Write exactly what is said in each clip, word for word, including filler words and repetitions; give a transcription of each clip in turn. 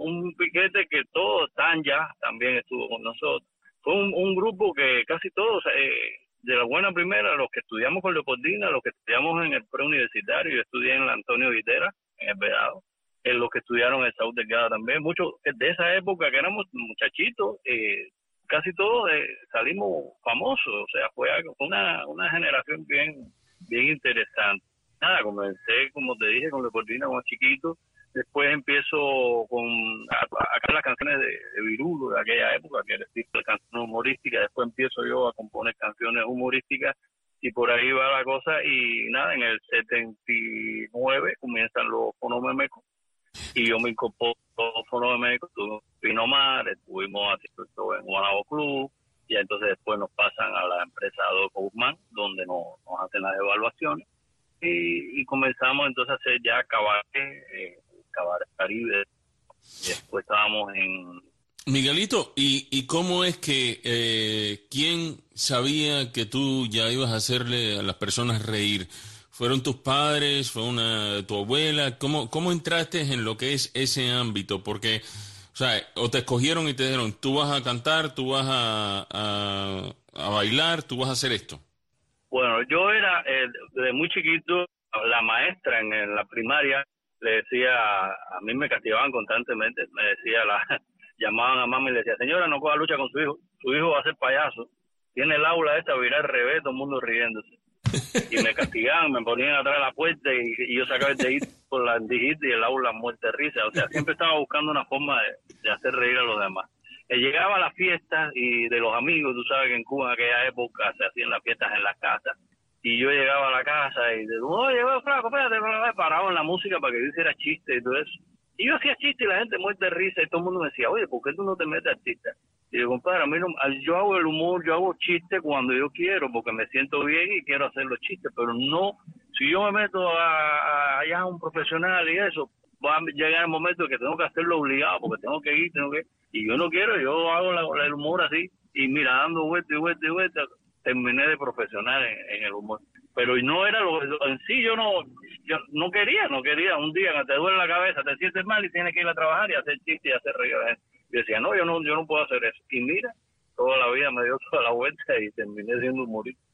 un piquete que todos, Tan ya también estuvo con nosotros. Fue un, un grupo que casi todos, eh, de la buena primera, los que estudiamos con Leopoldina, los que estudiamos en el preuniversitario, yo estudié en la Antonio Vitera, en el Vedado, en los que estudiaron en el Saúl Delgado también, muchos de esa época que éramos muchachitos, eh, casi todos eh, salimos famosos, o sea, fue algo, una, una generación bien, bien interesante. Nada, comencé, como te dije, con Leopoldina cuando chiquito, después empiezo con acá las canciones de, de Virulo de aquella época, que era el tipo de canciones humorísticas, después empiezo yo a componer canciones humorísticas y por ahí va la cosa y nada, en el setenta y nueve comienzan los Fonomemecos y yo me incorporo a los Fonomemecos, estuve en Pinomar, estuvimos haciendo esto en Guanabo Club y entonces después nos pasan a la empresa Adolfo Guzmán, donde nos, nos hacen las evaluaciones y, y comenzamos entonces a hacer ya cabaret, eh, Cabaret Caribe, y después estábamos en... Miguelito, ¿y, y cómo es que, eh, quién sabía que tú ya ibas a hacerle a las personas reír? ¿Fueron tus padres? ¿Fue una tu abuela? ¿Cómo, cómo entraste en lo que es ese ámbito? Porque, o sea, o te escogieron y te dijeron, tú vas a cantar, tú vas a, a, a bailar, tú vas a hacer esto. Bueno, yo era, eh, desde muy chiquito, la maestra en, en la primaria, le decía, a mí me castigaban constantemente, me decía, la llamaban a mamá y le decía, señora, no coja lucha con su hijo, su hijo va a ser payaso, tiene el aula esta, virar al revés, todo el mundo riéndose. Y me castigaban, me ponían atrás de la puerta y, y yo sacaba el dedito por la dijita y el aula muerte de risa, o sea, siempre estaba buscando una forma de, de hacer reír a los demás. Eh, llegaba a las fiestas y de los amigos, tú sabes que en Cuba en aquella época se hacían las fiestas en las casas, y yo llegaba a la casa y decía, oye, flaco, espérate, paraba en la música para que yo hiciera chistes y todo eso. Y yo hacía chistes y la gente muerte de risa y todo el mundo me decía, oye, ¿por qué tú no te metes artista? Y yo, compadre, a mí no, yo hago el humor, yo hago chistes cuando yo quiero, porque me siento bien y quiero hacer los chistes, pero no, si yo me meto a, a, allá a un profesional y eso, va a llegar el momento que tengo que hacerlo obligado, porque tengo que ir, tengo que y yo no quiero, yo hago la, el humor así, y mira, dando vueltas y vueltas y vueltas, terminé de profesional en, en el humor, pero no era lo, lo en sí, yo no yo no quería, no quería, un día que te duele la cabeza, te sientes mal y tienes que ir a trabajar y hacer chistes y hacer reír a la gente. Yo decía, no, yo no yo no puedo hacer eso, y mira, toda la vida me dio toda la vuelta y terminé siendo humorista.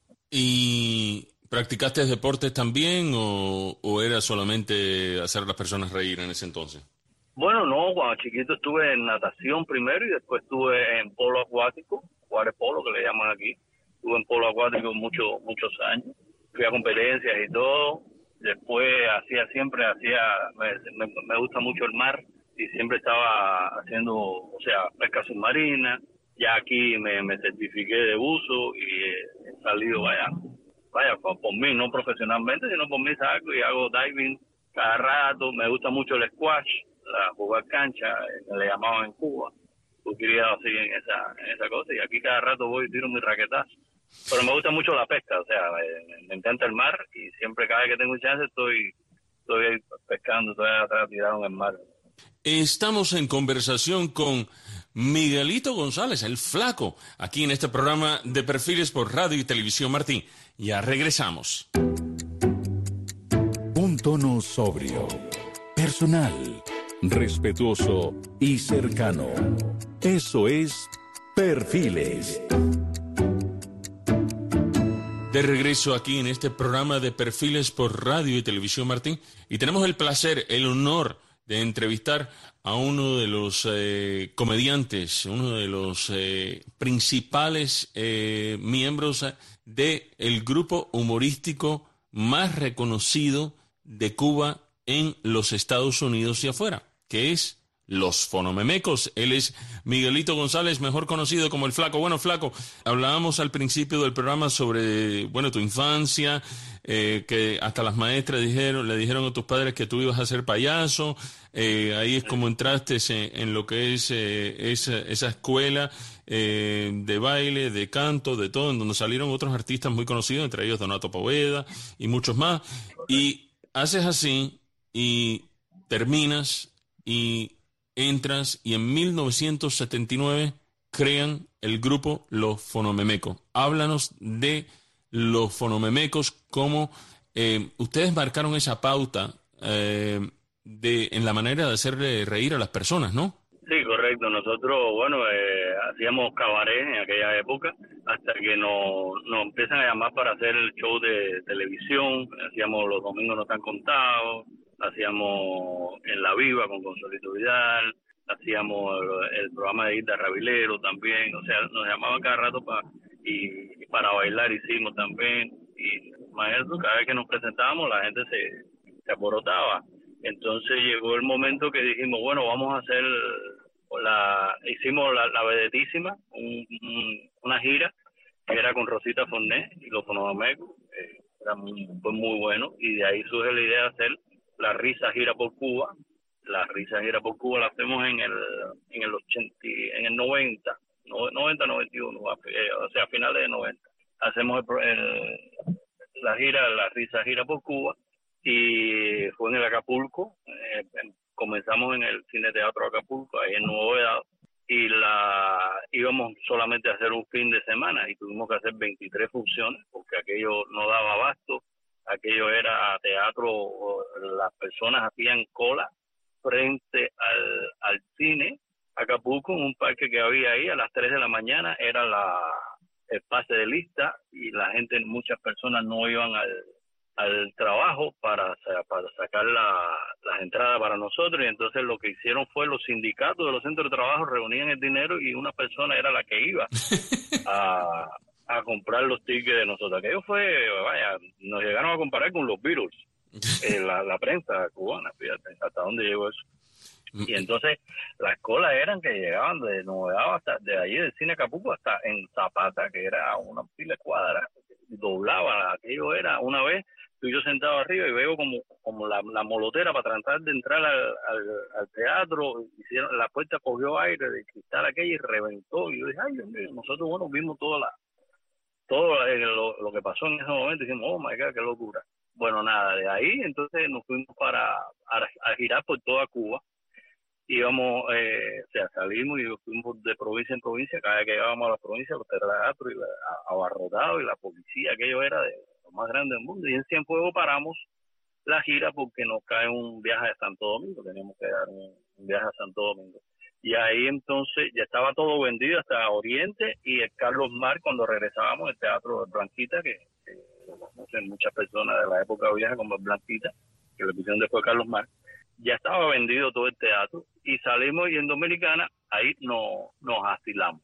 ¿Y practicaste deportes también o, o era solamente hacer a las personas reír en ese entonces? Bueno, no, cuando chiquito estuve en natación primero y después estuve en polo acuático, waterpolo que le llaman aquí. Estuve en polo acuático muchos muchos años, fui a competencias y todo, después hacía siempre, hacía, me, me, me gusta mucho el mar y siempre estaba haciendo, o sea, pesca submarina, ya aquí me, me certifiqué de buzo y he, he salido, vaya, vaya, por, por mí, no profesionalmente, sino por mí salgo y hago diving cada rato, me gusta mucho el squash, la jugar cancha, que le llamaban en Cuba, yo quería así en esa, en esa cosa y aquí cada rato voy y tiro mi raquetazo. Pero me gusta mucho la pesca, o sea, me, me encanta el mar y siempre cada vez que tengo un chance estoy, estoy pescando, estoy atrás tirado en el mar. Estamos en conversación con Miguelito González, el Flaco, aquí en este programa de Perfiles por Radio y Televisión Martín. Ya regresamos. Un tono sobrio, personal, respetuoso y cercano. Eso es Perfiles. De regreso aquí en este programa de Perfiles por Radio y Televisión Martín, y tenemos el placer, el honor de entrevistar a uno de los eh, comediantes, uno de los eh, principales eh, miembros del grupo humorístico más reconocido de Cuba en los Estados Unidos y afuera, que es Los Fonomemecos. Él es Miguelito González, mejor conocido como el Flaco. Bueno, Flaco, hablábamos al principio del programa sobre, bueno, tu infancia, eh, que hasta las maestras dijeron, le dijeron a tus padres que tú ibas a ser payaso. Eh, ahí es como entraste en, en lo que es eh, esa, esa escuela eh, de baile, de canto, de todo, en donde salieron otros artistas muy conocidos, entre ellos Donato Poveda y muchos más. Y haces así y terminas y entras y en mil novecientos setenta y nueve crean el grupo Los Fonomemecos. Háblanos de Los Fonomemecos, cómo eh, ustedes marcaron esa pauta, eh, de en la manera de hacer reír a las personas, ¿no? Sí, correcto. Nosotros, bueno, eh, hacíamos cabaret en aquella época hasta que nos, nos empiezan a llamar para hacer el show de televisión. Hacíamos Los Domingos No Están Contados, hacíamos En la Viva con Consuelito Vidal, hacíamos el, el programa de Ita Rabilero también. O sea, nos llamaban cada rato para y, y para bailar hicimos también. Y imagínate, cada vez que nos presentábamos la gente se, se aborotaba. Entonces llegó el momento que dijimos, bueno, vamos a hacer la, hicimos la, la vedetísima, un, un, una gira que era con Rosita Forné y los Fonodomecos, eh, era muy, fue muy bueno, y de ahí surge la idea de hacer la Risa Gira por Cuba. La Risa Gira por Cuba la hacemos en el en el ochenta, en el noventa, noventa, noventa y uno, o sea, a finales de noventa. Hacemos el, el, la gira, la Risa Gira por Cuba, y fue en el Acapulco. Eh, comenzamos en el Cine Teatro Acapulco, ahí en Nuevo Vedado, y la íbamos solamente a hacer un fin de semana y tuvimos que hacer veintitrés funciones porque aquello no daba abasto, aquello era teatro, las personas hacían cola frente al, al cine Acapulco, en un parque que había ahí. A las tres de la mañana era la el pase de lista y la gente, muchas personas no iban al al trabajo para, para sacar la, las entradas para nosotros, y entonces lo que hicieron fue los sindicatos de los centros de trabajo reunían el dinero y una persona era la que iba a, a comprar los tickets de nosotros. Aquello fue, vaya, nos llegaron a comparar con los Beatles, eh, la, la prensa cubana, fíjate, hasta dónde llegó eso. Y entonces las colas eran que llegaban de Novedad hasta de allí del Cine Acapulco hasta en Zapata, que era una pila de cuadra, doblaba, aquello era una vez tú y yo sentado arriba y veo como como la, la molotera para tratar de entrar al, al, al teatro, hicieron, la puerta cogió aire de cristal aquella y reventó, y yo dije, ay Dios mío, nosotros bueno vimos toda la todo lo, lo que pasó en ese momento y dijimos, oh my God, qué locura. Bueno, nada, de ahí entonces nos fuimos para a, a girar por toda Cuba. Íbamos, eh, o sea, salimos y fuimos de provincia en provincia. Cada vez que llegábamos a la provincia, los teatros iba abarrotados y la policía, aquello era de lo más grande del mundo. Y en Cienfuegos paramos la gira porque nos cae un viaje a Santo Domingo, teníamos que dar un, un viaje a Santo Domingo. Y ahí entonces ya estaba todo vendido hasta Oriente y el Carlos Mar, cuando regresábamos, el Teatro de Blanquita, que, que no sé, muchas personas de la época vieja como Blanquita, que le pusieron después Carlos Mar, ya estaba vendido todo el teatro y salimos y en Dominicana ahí no, nos asilamos.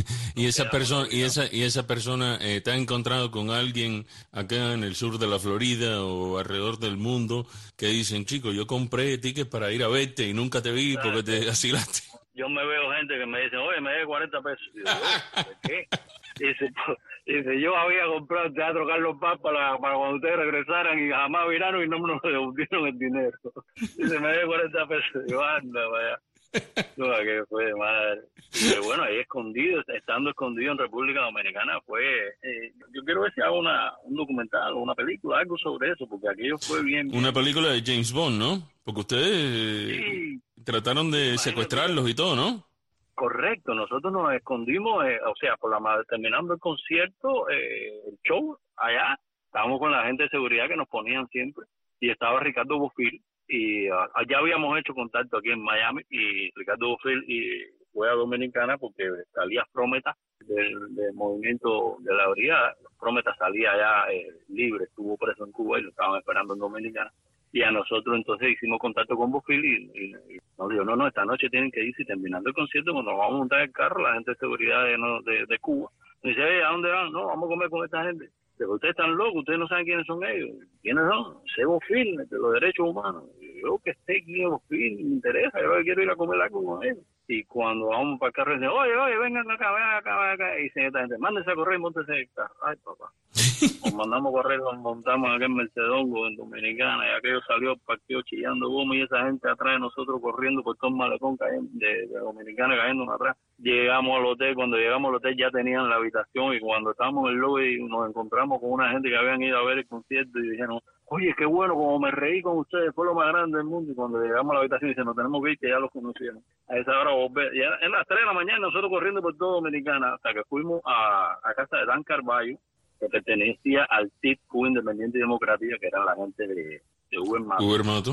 y esa persona y esa y esa persona eh, te ha encontrado con alguien acá en el sur de la Florida o alrededor del mundo que dicen, chico, yo compré tickets para ir a verte y nunca te vi porque te asilaste. Yo me veo gente que me dice, oye, me dé cuarenta pesos. Y digo, ¿por qué? Dice, dice, yo había comprado el Teatro Carlos Paz para, para cuando ustedes regresaran y jamás viraron y no nos devolvieron el dinero. Dice, me dé cuarenta pesos. Y yo, anda, vaya. No, que fue madre. Pero bueno, ahí escondido, estando escondido en República Dominicana, fue. Eh, yo quiero ver si hago una, un documental o una película, algo sobre eso, porque aquello fue bien. bien. Una película de James Bond, ¿no? Porque ustedes sí. trataron de Imagínate. secuestrarlos y todo, ¿no? Correcto, nosotros nos escondimos, eh, o sea, por la madre, terminando el concierto, eh, el show, allá, estábamos con la gente de seguridad que nos ponían siempre, y estaba Ricardo Bofill, y uh, allá habíamos hecho contacto aquí en Miami, y Ricardo Bofill y fue a Dominicana porque salía Frometa del, del movimiento de la brigada. Frometa salía allá eh, libre, estuvo preso en Cuba y lo estaban esperando en Dominicana. Y a nosotros entonces hicimos contacto con Bofill y, y, y nos dijo, no, no, esta noche tienen que irse, y terminando el concierto, cuando nos vamos a montar el carro, la gente de seguridad de, no, de, de Cuba, nos dice, hey, ¿a dónde van? No, vamos a comer con esta gente. Pero ustedes están locos, ustedes no saben quiénes son ellos. ¿Quiénes son? Ese Bofill, de los derechos humanos. Y yo que esté aquí en Bofill, me interesa, yo quiero ir a comer algo con ellos. Y cuando vamos para el carro, dicen, oye, oye, vengan acá, vengan acá, vengan acá. Y dicen esta gente, mándense a correr y móntense en el carro. Ay, papá. Nos mandamos a correr, nos montamos acá en Mercedongo, en Dominicana, y aquello salió partido chillando goma y esa gente atrás de nosotros corriendo por todo el malecón de, de Dominicana cayendo atrás. Llegamos al hotel, cuando llegamos al hotel ya tenían la habitación, y cuando estábamos en el lobby nos encontramos con una gente que habían ido a ver el concierto y dijeron, oye, qué bueno, como me reí con ustedes, fue lo más grande del mundo. Y cuando llegamos a la habitación dicen, nos tenemos que ir, que ya los conocieron. A esa hora volver, ya en las tres de la mañana nosotros corriendo por toda Dominicana hasta que fuimos a, a casa de Dan Carballo, que pertenecía al T I C, Cuba Independiente y Democrática, que eran la gente de, de Uber Mato. Uber Mato.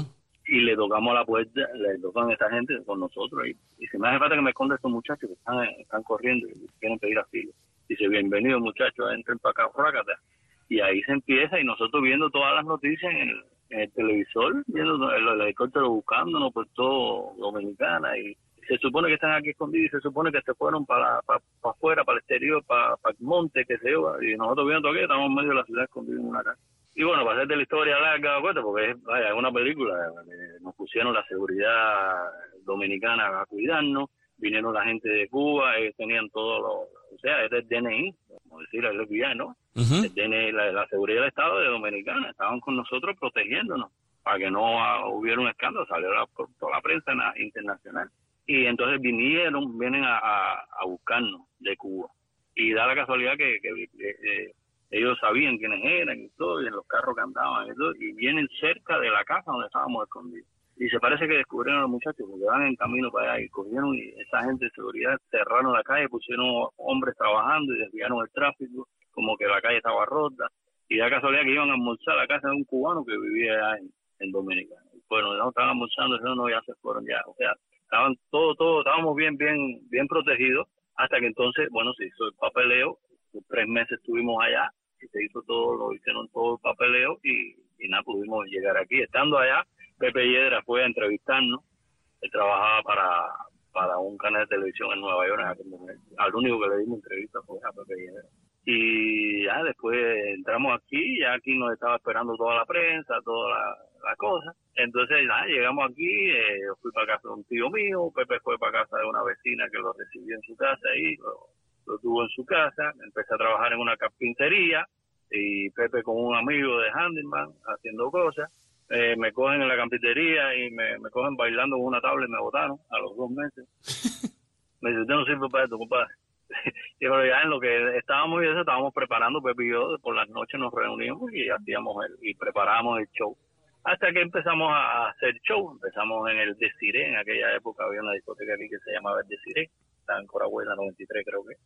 y le tocamos la puerta, le tocan a esta gente con nosotros, y, y si me hace falta que me esconda estos muchachos que están, están corriendo y quieren pedir asilo. Dice, bienvenidos muchachos, entren para acá, frácate. Y ahí se empieza, y nosotros viendo todas las noticias en el, en el televisor, viendo el, el helicóptero buscándonos por todo Dominicana, y se supone que están aquí escondidos, y se supone que se fueron para, para, para afuera, para el exterior, para, para el monte, que se lleva, y nosotros viendo aquí, estamos en medio de la ciudad escondidos en una casa. Y bueno, para hacerte la historia larga, porque es, vaya, es una película, eh, nos pusieron la seguridad dominicana a cuidarnos, vinieron la gente de Cuba, ellos tenían todo lo, o sea, es el D N I, como decir, el F B I, ¿no? Uh-huh. El D N I, la, la seguridad del Estado de Dominicana, estaban con nosotros protegiéndonos, para que no uh, hubiera un escándalo, salió la, por toda la prensa internacional. Y entonces vinieron, vienen a, a, a buscarnos de Cuba. Y da la casualidad que, que, que eh, ellos sabían quiénes eran y todo, y en los carros que andaban y todo, y vienen cerca de la casa donde estábamos escondidos. Y se parece que descubrieron a los muchachos, porque van en camino para allá, y cogieron, y esa gente de seguridad cerraron la calle, pusieron hombres trabajando y desviaron el tráfico, como que la calle estaba rota. Y da casualidad que iban a almorzar a la casa de un cubano que vivía allá en, en Dominicana. Bueno, no estaban almorzando, no, no, ya se fueron ya. O sea, estaban todo, todo, estábamos bien, bien, bien protegidos, hasta que entonces, bueno, se hizo el papeleo. Tres meses estuvimos allá, y se hizo todo, lo hicieron todo el papeleo, y, y nada, pudimos llegar aquí. Estando allá, Pepe Yedra fue a entrevistarnos. Él trabajaba para, para un canal de televisión en Nueva York en aquel momento. Al único que le dimos entrevista fue a Pepe Yedra. Y ya después entramos aquí, ya aquí nos estaba esperando toda la prensa, toda la, la cosa. Entonces ya llegamos aquí, eh, yo fui para casa de un tío mío, Pepe fue para casa de una vecina que lo recibió en su casa ahí, lo, lo tuvo en su casa, empecé a trabajar en una carpintería, y Pepe con un amigo de handyman haciendo cosas. Eh, me cogen en la carpintería y me, me cogen bailando con una tabla y me botaron a los dos meses. Me dice, usted no sirve para esto, compadre. Y pero ya en lo que estábamos y eso, estábamos preparando, Pepe y yo, por las noches nos reuníamos y hacíamos el, y preparábamos el show. Hasta que empezamos a hacer show, empezamos en el Desiré, en aquella época había una discoteca aquí que se llamaba el Desiré, estaba en Coragüela noventa y tres creo que.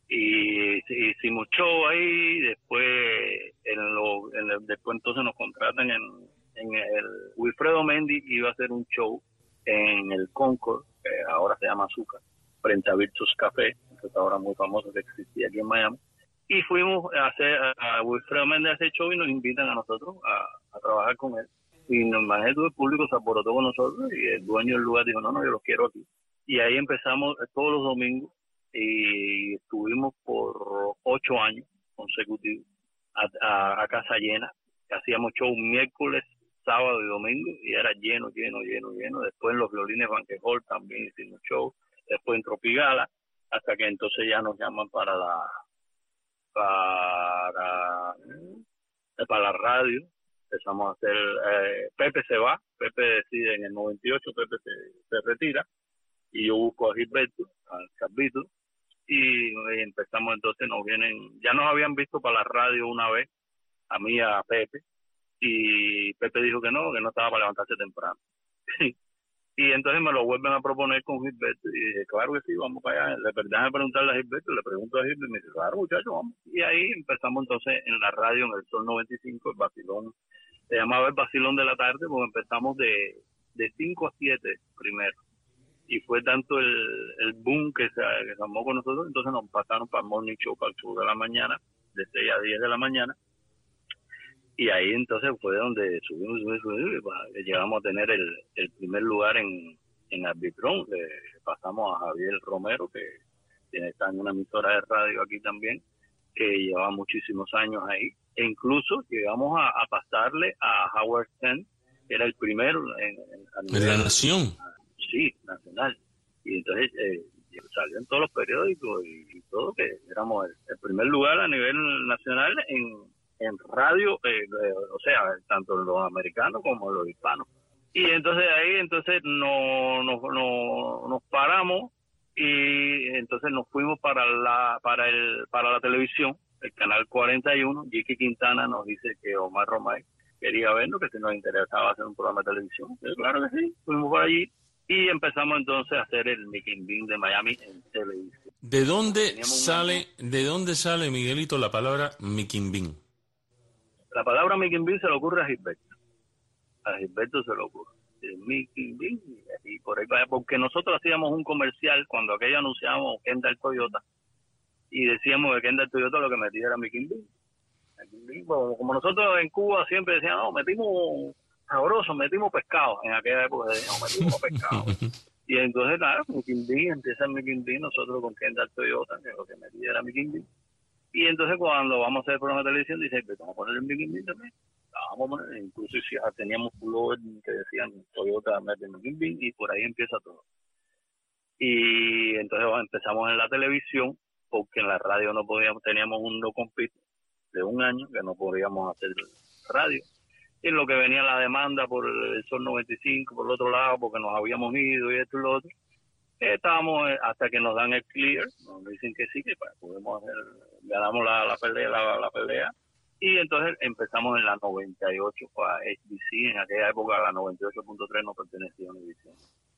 Y hicimos show ahí, después en lo, en el, después entonces nos contratan en, en el Wilfredo Mendy, iba a hacer un show en el Concord, que ahora se llama Azúcar, frente a Virtus Café, que es ahora muy famoso, que existía aquí en Miami. Y fuimos a hacer a Wilfredo Mendy a hacer show, y nos invitan a nosotros a, a trabajar con él. Y nos imagínate, todo el público se alborotó con nosotros, y el dueño del lugar dijo, no, no, yo los quiero aquí. Y ahí empezamos todos los domingos, y estuvimos por ocho años consecutivos a, a, a casa llena. Hacíamos show miércoles, sábado y domingo, y era lleno, lleno, lleno, lleno. Después en los violines Banquet Hall también hicimos show, después en Tropigala, hasta que entonces ya nos llaman para la para, para la radio. Empezamos a hacer, eh, Pepe se va, Pepe decide en el noventa y ocho, Pepe se, se retira, y yo busco a Gilberto, al Carlito, y, y empezamos entonces, nos vienen, ya nos habían visto para la radio una vez, a mí y a Pepe, y Pepe dijo que no, que no estaba para levantarse temprano. Y entonces me lo vuelven a proponer con Gilberto, y dije, claro que sí, vamos para allá. Le verdad me preguntarle a Gilberto, le pregunto a Gilberto, y me dice, claro muchachos, vamos. Y ahí empezamos entonces en la radio, en el Sol noventa y cinco, el Vacilón, se llamaba el Vacilón de la tarde, porque empezamos de, de cinco a siete primero. Y fue tanto el, el boom que se, que se armó con nosotros, entonces nos pasaron para el Morning Show, para el show de la mañana, de seis a diez de la mañana. Y ahí entonces fue donde subimos, subimos, subimos, y llegamos a tener el, el primer lugar en, en Arbitrón. Le pasamos a Javier Romero, que tiene, está en una emisora de radio aquí también, que llevaba muchísimos años ahí. E incluso llegamos a, a pasarle a Howard Stern, que era el primero en, en, en la nación. Sí, nacional. Y entonces eh, salió en todos los periódicos y, y todo, que éramos el, el primer lugar a nivel nacional en en radio, eh, eh, o sea, tanto los americanos como los hispanos. Y entonces ahí entonces no, no, no, nos paramos, y entonces nos fuimos para la para el para la televisión, el canal cuarenta y uno. Jiki Quintana nos dice que Omar Romay quería vernos, que si nos interesaba hacer un programa de televisión. Y claro que sí, fuimos por allí y empezamos entonces a hacer el Mickey Bean de Miami en televisión. ¿De dónde sale, de dónde sale, Miguelito, la palabra Mickey Bean? La palabra Mickey Bean se le ocurre a Gilberto. A Gilberto se le ocurre. Mickey Bean, y por ahí va, porque nosotros hacíamos un comercial cuando aquello anunciábamos Kendall Toyota, y decíamos que Kendall Toyota lo que metía era Mickey Bean. Como, como nosotros en Cuba siempre decíamos, no, metimos sabroso, metimos pescado, en aquella época decíamos, metimos pescado. Y entonces, claro, Mickey Bean, empieza Mickey Bean, nosotros con Kendall Toyota, que lo que metía era Mickey Bean. Y entonces cuando vamos a hacer el programa de televisión, dice, pues vamos a poner el Mickey Bean también. Vamos a poner, incluso si teníamos pullover que decían Toyota mete Mickey Bean, y por ahí empieza todo. Y entonces bueno, empezamos en la televisión, porque en la radio no podíamos, teníamos un no compete de un año que no podíamos hacer radio. Y en lo que venía la demanda por el Sol noventa y cinco, por el otro lado, porque nos habíamos ido y esto y lo otro, eh, estábamos eh, hasta que nos dan el clear, nos dicen que sí, que pues, podemos hacer, ganamos la, la pelea, la, la pelea, y entonces empezamos en la noventa y ocho para H B C, en aquella época la noventa y ocho punto tres no pertenecía a Univision.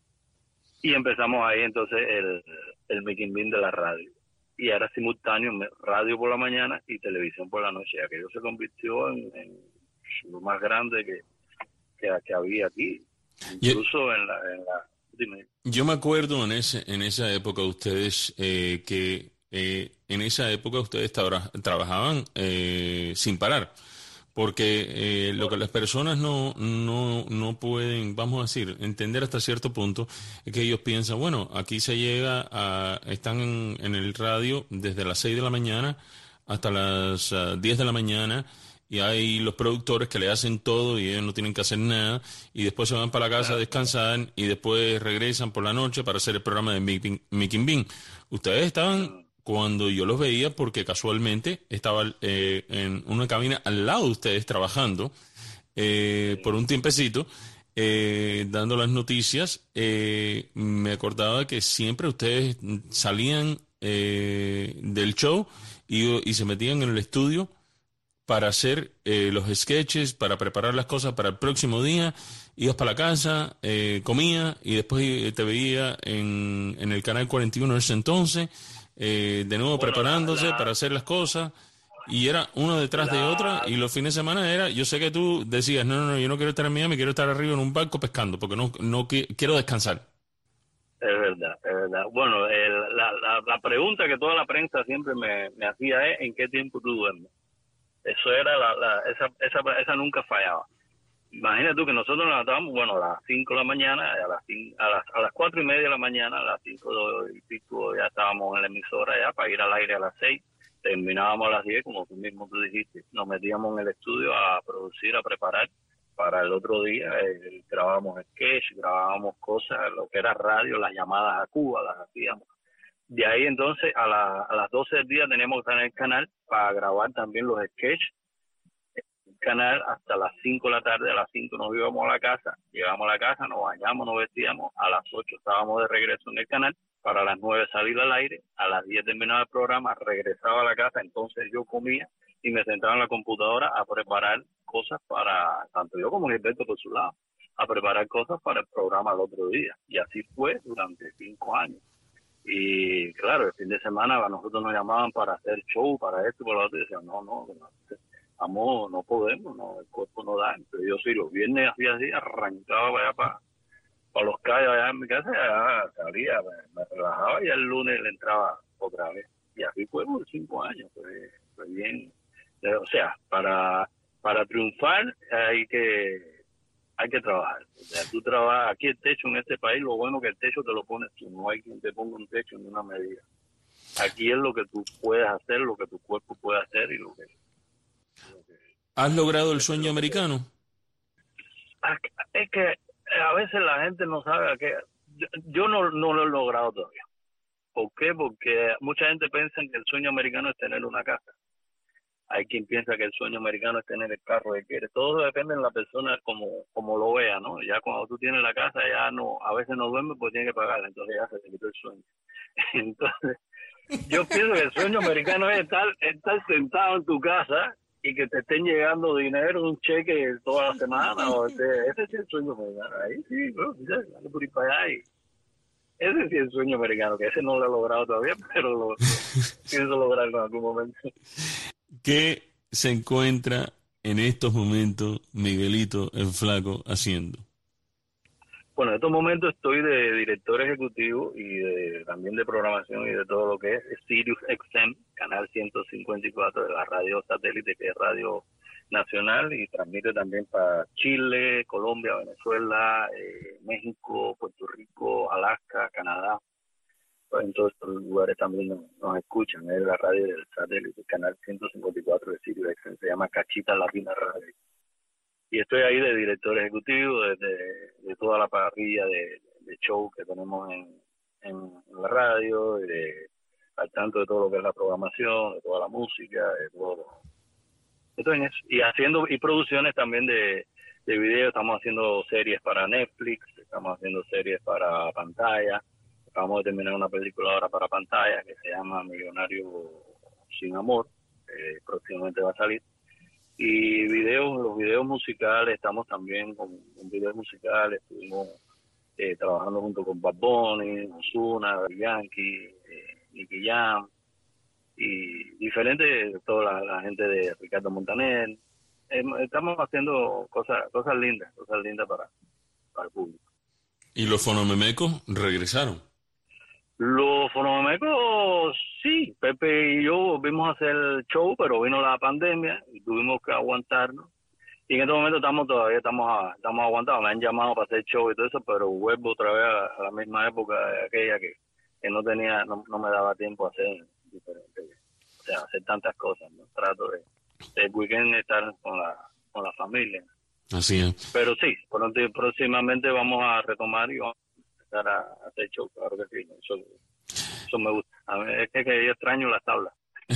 Y empezamos ahí entonces el, el Mickey Bean de la radio. Y era simultáneo, radio por la mañana y televisión por la noche. Aquello se convirtió en, en lo más grande que, que, que había aquí. Incluso y, en la... En la dime. Yo me acuerdo en ese en esa época ustedes eh, que eh, en esa época ustedes tra- trabajaban eh, sin parar. Porque eh, lo que las personas no, no, no pueden, vamos a decir, entender hasta cierto punto, es que ellos piensan, bueno, aquí se llega a, están en, en el radio desde las seis de la mañana hasta las uh, diez de la mañana, y hay los productores que le hacen todo y ellos no tienen que hacer nada, y después se van para la casa a descansar y después regresan por la noche para hacer el programa de Mickey, Mickey Bean. Ustedes estaban... Cuando yo los veía, porque casualmente estaba eh, en una cabina al lado de ustedes trabajando eh, por un tiempecito, eh, dando las noticias, eh, me acordaba que siempre ustedes salían eh, del show y, y se metían en el estudio para hacer eh, los sketches, para preparar las cosas para el próximo día. Ibas para la casa, eh, comía y después te veía en, en el canal cuarenta y uno en ese entonces. Eh, de nuevo bueno, preparándose la, la, para hacer las cosas, y era uno detrás la, de otra, y los fines de semana era, yo sé que tú decías, no, no, no, yo no quiero estar en Miami, quiero estar arriba en un barco pescando, porque no, no quiero descansar. Es verdad, es verdad. Bueno, el, la, la, la pregunta que toda la prensa siempre me, me hacía es, ¿en qué tiempo tú duermes? Eso era, la, la esa, esa, esa nunca fallaba. Imagínate tú que nosotros nos levantábamos, bueno, a las cinco de la mañana, a las, a las a las cuatro y media de la mañana, a las cinco y pico ya estábamos en la emisora ya para ir al aire a las seis, terminábamos a las diez, como tú mismo tú dijiste, nos metíamos en el estudio a producir, a preparar para el otro día, eh, grabábamos sketch, grabábamos cosas, lo que era radio, las llamadas a Cuba las hacíamos. De ahí entonces a, la, a las doce del día teníamos que estar en el canal para grabar también los sketches, canal hasta las cinco de la tarde. A las cinco nos íbamos a la casa, llegamos a la casa, nos bañamos, nos vestíamos, a las ocho estábamos de regreso en el canal, para las nueve salir al aire, a las diez terminaba el programa, regresaba a la casa, entonces yo comía y me sentaba en la computadora a preparar cosas para, tanto yo como Gilberto por su lado, a preparar cosas para el programa el otro día, y así fue durante cinco años. Y claro, el fin de semana a nosotros nos llamaban para hacer show, para esto, para lo otro, y decían, no, no, no. Vamos, no podemos, no, el cuerpo no da. Entonces yo sí, los viernes hacía así, arrancaba para allá, para, para los calles allá en mi casa, y allá salía, me, me relajaba, y el lunes le entraba otra vez. Y así fue por cinco años, fue, fue bien. O sea, para para triunfar hay que hay que trabajar. O sea, tú trabajas, aquí el techo en este país, lo bueno que el techo te lo pones tú, no hay quien te ponga un techo en una medida. Aquí es lo que tú puedes hacer, lo que tu cuerpo puede hacer y lo que... ¿Has logrado el sueño americano? Es que a veces la gente no sabe a qué. Yo, yo no, no lo he logrado todavía. ¿Por qué? Porque mucha gente piensa que el sueño americano es tener una casa. Hay quien piensa que el sueño americano es tener el carro que quiere. Todo depende de la persona como, como lo vea, ¿no? Ya cuando tú tienes la casa, ya no, a veces no duermes porque tienes que pagar, entonces ya se te quitó el sueño. Entonces, yo pienso que el sueño americano es estar, estar sentado en tu casa y que te estén llegando dinero, un cheque toda la semana, o este, ese sí es el sueño americano. Ahí sí, bro, ya, dale por ir para allá. Y ese sí es el sueño americano, que ese no lo he logrado todavía, pero lo, lo pienso lograrlo en algún momento. ¿Qué se encuentra en estos momentos Miguelito el Flaco haciendo? Bueno, en estos momentos estoy de director ejecutivo y de, también de programación y de todo lo que es Sirius X M, canal ciento cincuenta y cuatro de la radio satélite, que es Radio Nacional, y transmite también para Chile, Colombia, Venezuela, eh, México, Puerto Rico, Alaska, Canadá. Pues en todos estos lugares también nos, nos escuchan. Es la radio del satélite, canal ciento cincuenta y cuatro de Sirius X M, se llama Cachita Latina Radio. Y estoy ahí de director ejecutivo de, de, de toda la parrilla de, de show que tenemos en, en, en la radio, y de, al tanto de todo lo que es la programación, de toda la música, de todo. Estoy en eso. Y haciendo y producciones también de, de video. Estamos haciendo series para Netflix, estamos haciendo series para pantalla. Acabamos de terminar una película ahora para pantalla que se llama Millonario sin Amor, eh, próximamente va a salir. Y videos, los videos musicales, estamos también con, con videos musicales, estuvimos eh, trabajando junto con Bad Bunny, Ozuna, Yankee, eh, Nicky Jam, y diferentes, toda la, la gente de Ricardo Montaner. Eh, estamos haciendo cosas cosas lindas, cosas lindas para, para el público. ¿Y los fonomemecos regresaron? Los fonomemecos, sí, Pepe y yo volvimos a hacer el show, pero vino la pandemia y tuvimos que aguantarnos. Y en este momento estamos todavía estamos a, estamos aguantados. Me han llamado para hacer show y todo eso, pero vuelvo otra vez a, a la misma época de aquella que, que no tenía, no, no me daba tiempo a hacer diferentes, o sea, hacer tantas cosas, ¿no? Trato de, de weekend estar con la, con la familia. Así es. Pero sí, pronto, próximamente vamos a retomar y vamos a empezar a hacer show, claro que sí. Eso, eso me gusta. A mí es que, que yo extraño las tablas.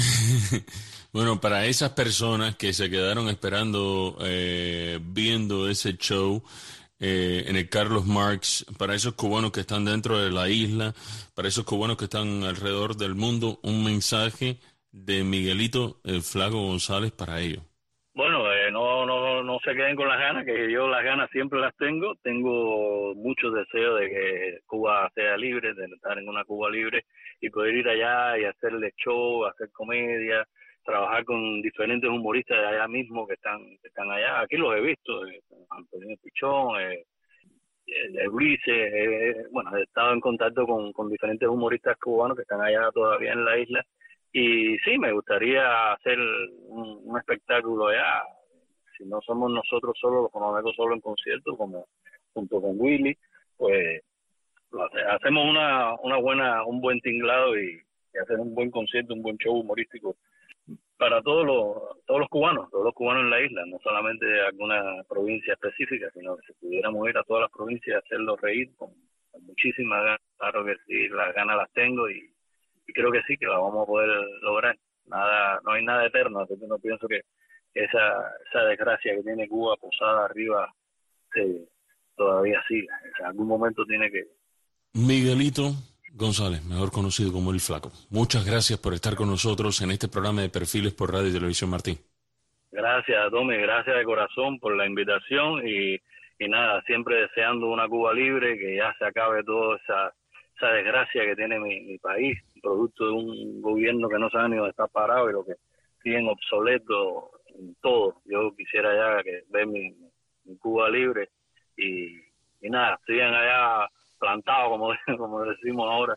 Bueno, para esas personas que se quedaron esperando, eh, viendo ese show eh, en el Carlos Marx, para esos cubanos que están dentro de la isla, para esos cubanos que están alrededor del mundo, un mensaje de Miguelito el Flaco González para ellos. Bueno, eh, no, no, no se queden con las ganas, que yo las ganas siempre las tengo. Tengo muchos deseos de que Cuba sea libre, de estar en una Cuba libre y poder ir allá y hacerle show, hacer comedia, trabajar con diferentes humoristas de allá mismo que están que están allá. Aquí los he visto, eh, Antonio Pichón, eh, eh, Ulises, eh, bueno, he estado en contacto con, con diferentes humoristas cubanos que están allá todavía en la isla. Y sí, me gustaría hacer un, un espectáculo allá. Si no somos nosotros solos, los fonomecos solo en concierto, como junto con Willy, pues hacemos una una buena un buen tinglado y, y hacer un buen concierto, un buen show humorístico para todos los todos los cubanos, todos los cubanos en la isla, no solamente de alguna provincia específica, sino que si pudiéramos ir a todas las provincias y hacerlos reír con, con muchísimas ganas. Claro que sí, las ganas las tengo y Y creo que sí, que la vamos a poder lograr. Nada, no hay nada eterno, así que no pienso que esa esa desgracia que tiene Cuba posada arriba se, todavía siga. En algún momento tiene que... Miguelito González, mejor conocido como El Flaco, muchas gracias por estar con nosotros en este programa de Perfiles por Radio y Televisión Martín. Gracias, Tommy, gracias de corazón por la invitación y, y nada, siempre deseando una Cuba libre, que ya se acabe toda esa... esa desgracia que tiene mi, mi país, producto de un gobierno que no sabe ni dónde está parado y lo que siguen obsoleto en todo. Yo quisiera ya que ver mi, mi Cuba libre y, y nada, sigan allá plantados, como, como decimos ahora,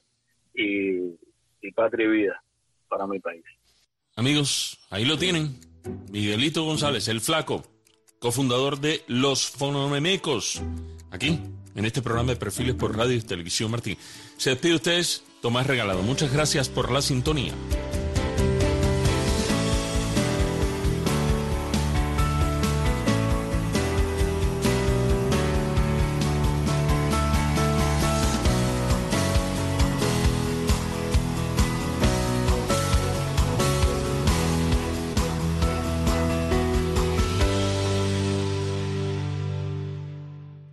y, y patria y vida para mi país. Amigos, ahí lo tienen. Miguelito González, El Flaco, cofundador de Los Fonomemecos, aquí en este programa de Perfiles por Radio y Televisión Martín. Se despide de ustedes, Tomás Regalado. Muchas gracias por la sintonía.